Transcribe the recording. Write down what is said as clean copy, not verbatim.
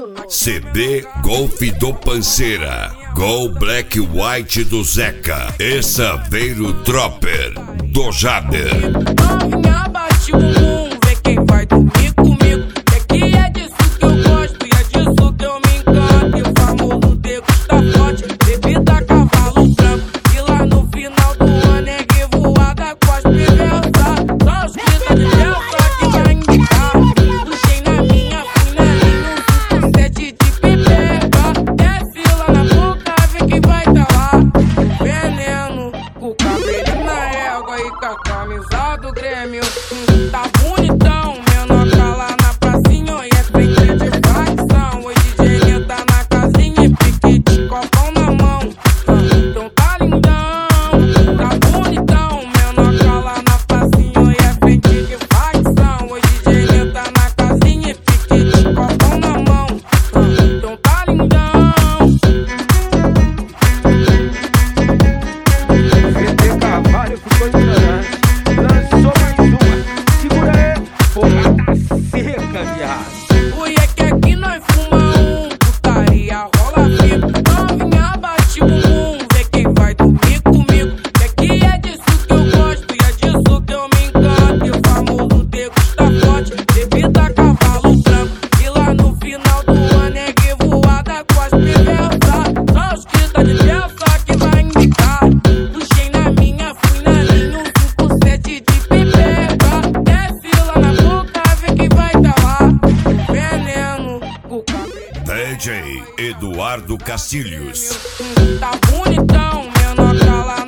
CD Golf do Panceira, Gol Black White do Zeca e Saveiro Tropper do Jader. Novinha, bate o bumbum, vê quem vai dormir comigo. É que é disso que eu gosto e é disso que eu me encanto. E o famoso degusta forte, bebida cavalo branco. E lá no final do ano é revoada com as perversas. Só os que tá de belsa que vai indicar. Puxei na minha, fui na linha, um 57 de pepeca. Desce lá na boca, vê quem vai tá lá. Veneno, com o cabelo na égua e com a camisa do Grêmio. Tá bonitão, menor tá lá na pracinha e é frente de facção. Hoje DJ tá na casinha e pique de copão na mão. Então tá lindão, tá bonitão, menor tá lá na pracinha e é frente de facção. Hoje DJ tá na casinha e pique de copão na mão. Então tá lindão. VT Carvalho ficou ignorante, lançou mais uma. Segura aí, porrada seca, viado. Ui, é que aqui nós fuma putaria rola vivo. Novinha, bate o bumbum, vê quem vai dormir comigo. É que é disso que eu gosto e é disso que eu me encanto. E o famoso degusta forte, bebida cavalo branco. E lá no final do ano é revoada com as perversas. Só os que tá de peça que vai indicar. Puxei na minha, fui na linha, um 57 de pepeca. Desce lá na boca, vê quem vai tá lá. Veneno, com o cabelo. DJ Eduardo Castilhos. Tá bonitão, menor tá lá